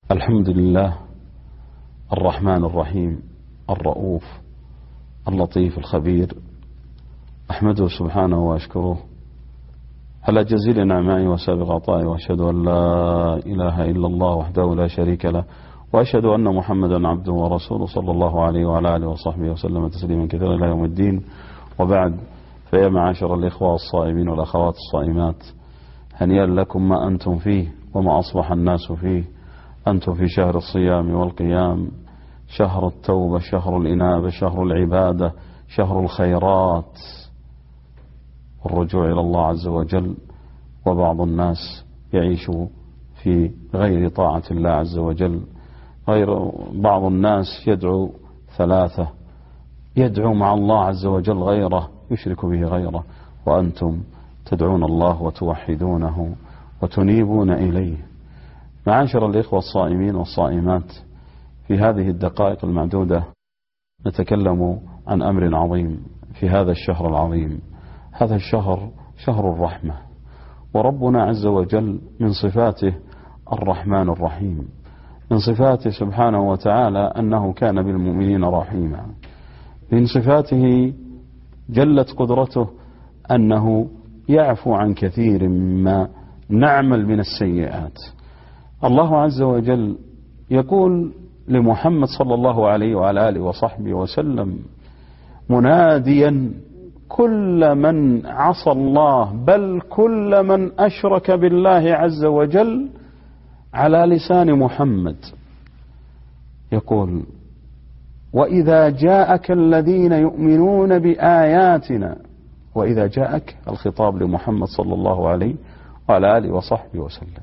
الحمد لله الرحمن الرحيم الرؤوف اللطيف الخبير، أحمده سبحانه وأشكره على جزيل نعمائه وسابق عطائه، وأشهد أن لا إله إلا الله وحده لا شريك له، وأشهد أن محمدا عبده ورسوله صلى الله عليه وعلى آله وصحبه وسلم تسليما كثيرا إلى يوم الدين. وبعد، فيا معاشر الإخوة الصائمين والأخوات الصائمات، هنيئا لكم ما أنتم فيه وما أصبح الناس فيه. أنتم في شهر الصيام والقيام، شهر التوبة، شهر الإنابة، شهر العبادة، شهر الخيرات والرجوع إلى الله عز وجل. وبعض الناس يعيش في غير طاعة الله عز وجل، بعض الناس يدعو ثلاثة، يدعو مع الله عز وجل غيره، يشرك به غيره، وأنتم تدعون الله وتوحدونه وتنيبون إليه. معاشر الإخوة الصائمين والصائمات، في هذه الدقائق المعدودة نتكلم عن أمر عظيم في هذا الشهر العظيم. هذا الشهر شهر الرحمة، وربنا عز وجل من صفاته الرحمن الرحيم، من صفاته سبحانه وتعالى أنه كان بالمؤمنين رحيما، من صفاته جلت قدرته أنه يعفو عن كثير مما نعمل من السيئات. الله عز وجل يقول لمحمد صلى الله عليه وعلى آله وصحبه وسلم مناديا كل من عصى الله، بل كل من أشرك بالله عز وجل، على لسان محمد، يقول: وإذا جاءك الذين يؤمنون بآياتنا. وإذا جاءك، الخطاب لمحمد صلى الله عليه وعلى آله وصحبه وسلم.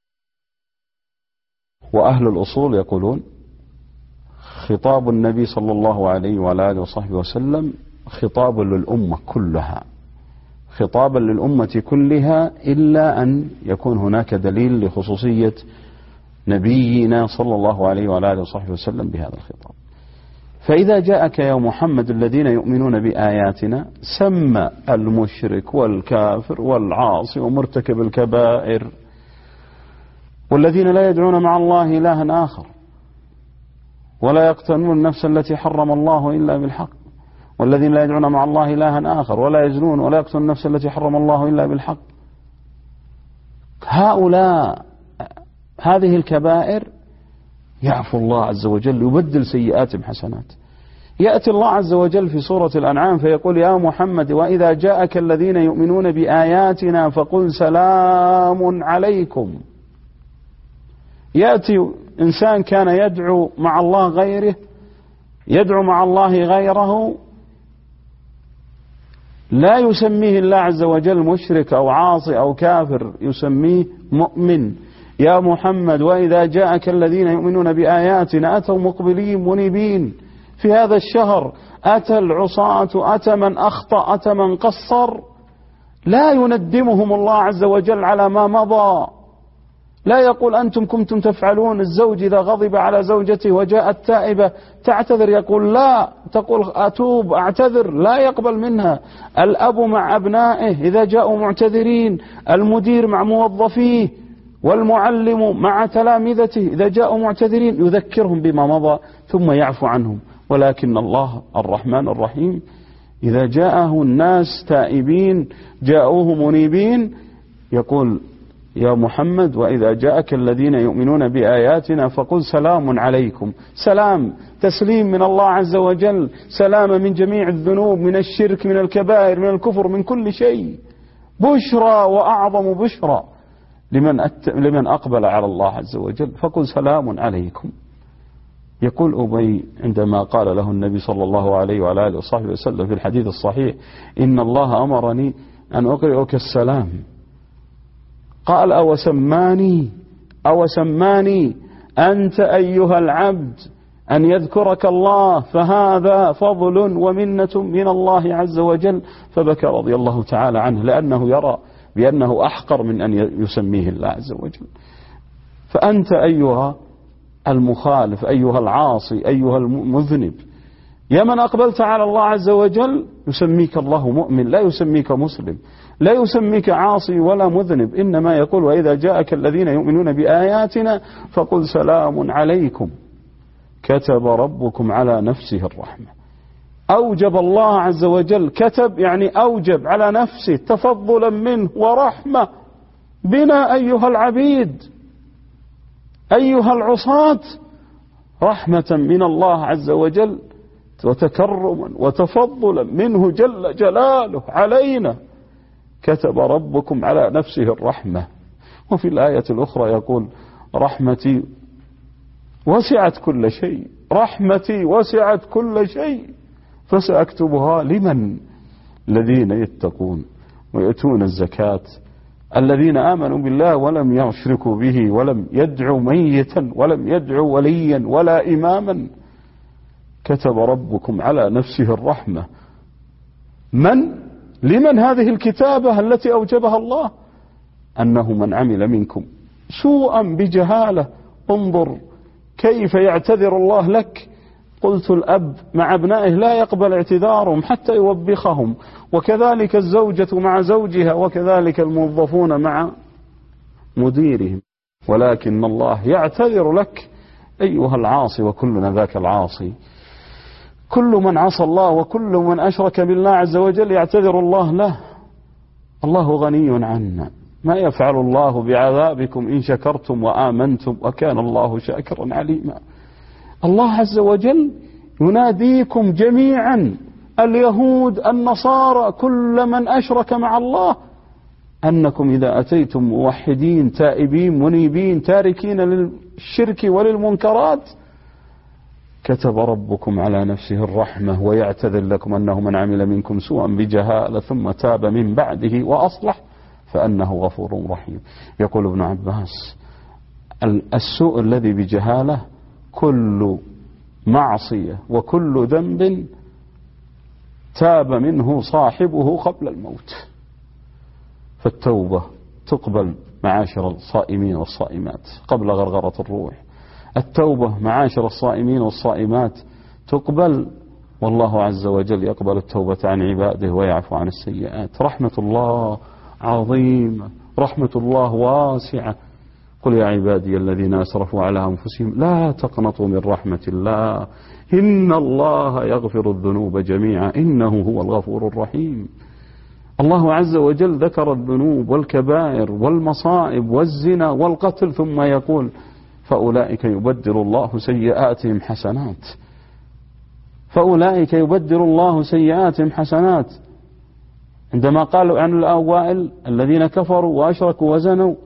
وأهل الأصول يقولون خطاب النبي صلى الله عليه وعلى آله وصحبه وسلم خطاب للأمة كلها، خطابا للأمة كلها، إلا أن يكون هناك دليل لخصوصية نبينا صلى الله عليه وعلى آله وصحبه وسلم بهذا الخطاب. فإذا جاءك يا محمد الذين يؤمنون بآياتنا، سمى المشرك والكافر والعاصي ومرتكب الكبائر والذين لا يدعون مع الله إلها آخر، ولا يقتلون النفس التي حرم الله إلا بالحق، والذين لا يدعون مع الله إلها آخر، ولا يزنون، ولا يقتلون النفس التي حرم الله إلا بالحق. هؤلاء هذه الكبائر يعفو الله عز وجل، يبدل سيئاتهم حسنات. يأتي الله عز وجل في سورة الأنعام فيقول: يا محمد وإذا جاءك الذين يؤمنون بآياتنا فقل سلام عليكم. يأتي إنسان كان يدعو مع الله غيره، يدعو مع الله غيره، لا يسميه الله عز وجل مشرك أو عاصي أو كافر، يسميه مؤمن. يا محمد وإذا جاءك الذين يؤمنون بآياتنا، أتوا مقبلين منيبين في هذا الشهر، أتى العصاة، أتى من أخطأ، أتى من قصر، لا يندمهم الله عز وجل على ما مضى. لا يقول أنتم كنتم تفعلون. الزوج إذا غضب على زوجته وجاءت تائبة تعتذر، يقول لا، تقول أتوب أعتذر، لا يقبل منها. الأب مع أبنائه إذا جاءوا معتذرين، المدير مع موظفيه، والمعلم مع تلامذته إذا جاءوا معتذرين، يذكرهم بما مضى ثم يعفو عنهم. ولكن الله الرحمن الرحيم إذا جاءه الناس تائبين، جاءوه منيبين، يقول: يا محمد وإذا جاءك الذين يؤمنون بآياتنا فقل سلام عليكم. سلام، تسليم من الله عز وجل، سلام من جميع الذنوب، من الشرك، من الكبائر، من الكفر، من كل شيء. بشرى وأعظم بشرى لمن أقبل على الله عز وجل، فقل سلام عليكم. يقول أبي عندما قال له النبي صلى الله عليه وعلى آله وصحبه وسلم في الحديث الصحيح: إن الله أمرني أن أقرئك السلام، قال: أو سماني أنت أيها العبد أن يذكرك الله، فهذا فضل ومنة من الله عز وجل. فبكى رضي الله تعالى عنه، لأنه يرى بأنه أحقر من أن يسميه الله عز وجل. فأنت أيها المخالف، أيها العاصي، أيها المذنب، يا من أقبلت على الله عز وجل يسميك الله مؤمن، لا يسميك مسلم، لا يسميك عاصي ولا مذنب، إنما يقول وإذا جاءك الذين يؤمنون بآياتنا فقل سلام عليكم كتب ربكم على نفسه الرحمة. أوجب الله عز وجل، كتب يعني أوجب على نفسه تفضلا منه ورحمة بنا أيها العبيد أيها العصاة، رحمة من الله عز وجل وتكرما وتفضلا منه جل جلاله علينا، كتب ربكم على نفسه الرحمة. وفي الآية الأخرى يقول رحمتي وسعت كل شيء، رحمتي وسعت كل شيء فسأكتبها لمن؟ الذين يتقون ويؤتون الزكاة، الذين آمنوا بالله ولم يشركوا به ولم يدعوا ميتا ولم يدعوا وليا ولا إماما، كتب ربكم على نفسه الرحمة. لمن هذه الكتابة التي أوجبها الله؟ أنه من عمل منكم سوءا بجهالة، انظر كيف يعتذر الله لك. قلت الأب مع أبنائه لا يقبل اعتذارهم حتى يوبخهم، وكذلك الزوجة مع زوجها، وكذلك الموظفون مع مديرهم، ولكن الله يعتذر لك أيها العاصي، وكلنا ذاك العاصي. كل من عصى الله وكل من أشرك بالله عز وجل يعتذر الله له. الله غني عنا، ما يفعل الله بعذابكم إن شكرتم وآمنتم وكان الله شاكرا عليما. الله عز وجل يناديكم جميعا، اليهود النصارى كل من أشرك مع الله، أنكم إذا أتيتم موحدين تائبين منيبين تاركين للشرك وللمنكرات كتب ربكم على نفسه الرحمة ويعتذر لكم أنه من عمل منكم سوءا بجهالة ثم تاب من بعده وأصلح فأنه غفور رحيم. يقول ابن عباس السوء الذي بجهالة كل معصية وكل ذنب تاب منه صاحبه قبل الموت، فالتوبة تقبل معاشر الصائمين والصائمات قبل غرغرة الروح، التوبة معاشر الصائمين والصائمات تقبل، والله عز وجل يقبل التوبة عن عباده ويعفو عن السيئات. رحمة الله عظيمة، رحمة الله واسعة. قل يا عبادي الذين أسرفوا على أنفسهم لا تقنطوا من رحمة الله إن الله يغفر الذنوب جميعا إنه هو الغفور الرحيم. الله عز وجل ذكر الذنوب والكبائر والمصائب والزنا والقتل ثم يقول فأولئك يبدل الله سيئاتهم حسنات، فأولئك يبدل الله سيئاتهم حسنات. عندما قالوا عن الأوائل الذين كفروا وأشركوا وزنوا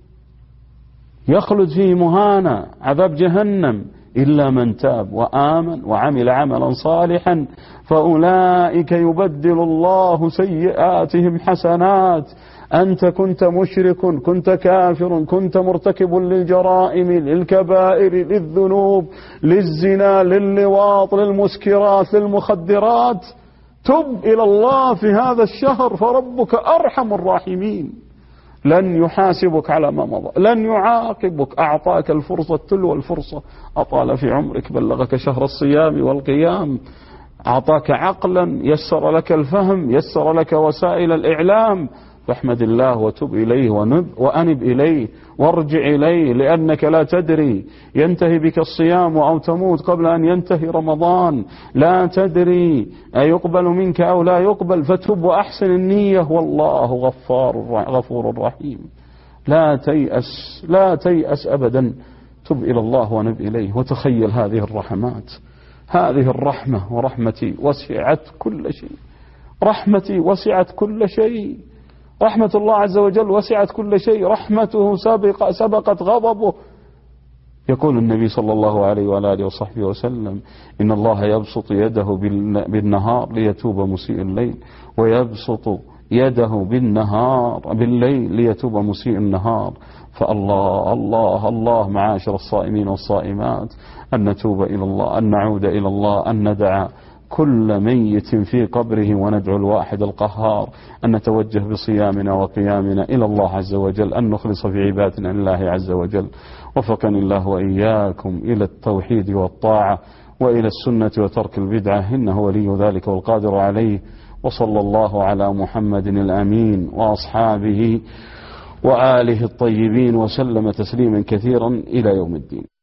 يخلد فيه مهانا عذاب جهنم إلا من تاب وآمن وعمل عملا صالحا فأولئك يبدل الله سيئاتهم حسنات. أنت كنت مشرك، كنت كافر، كنت مرتكب للجرائم للكبائر للذنوب للزنا لللواط للمسكرات للمخدرات، تب إلى الله في هذا الشهر فربك أرحم الراحمين، لن يحاسبك على ما مضى، لن يعاقبك، أعطاك الفرصة تلو الفرصة، أطال في عمرك، بلغك شهر الصيام والقيام، أعطاك عقلا، يسر لك الفهم، يسر لك وسائل الإعلام، فاحمد الله وتب إليه وأنب إليه وارجع إليه، لأنك لا تدري ينتهي بك الصيام أو تموت قبل أن ينتهي رمضان، لا تدري أيقبل منك أو لا يقبل، فتب وأحسن النية والله غفور رحيم. لا تيأس أبدا، تب إلى الله ونب إليه. وتخيل هذه الرحمات، هذه الرحمة، ورحمتي وسعت كل شيء، رحمتي وسعت كل شيء، رحمة الله عز وجل وسعت كل شيء، رحمته سبقت غضبه. يقول النبي صلى الله عليه وآله وصحبه وسلم إن الله يبسط يده بالنهار ليتوب مسيء الليل، ويبسط يده بالليل ليتوب مسيء النهار. فالله الله الله معاشر الصائمين والصائمات أن نتوب إلى الله، أن نعود إلى الله، أن ندع كل ميت في قبره وندعو الواحد القهار، أن نتوجه بصيامنا وقيامنا إلى الله عز وجل، أن نخلص في عبادتنا لله عز وجل. وفقني الله وإياكم إلى التوحيد والطاعة وإلى السنة وترك البدعة، إنه ولي ذلك والقادر عليه. وصلى الله على محمد الأمين وأصحابه وآله الطيبين وسلم تسليما كثيرا إلى يوم الدين.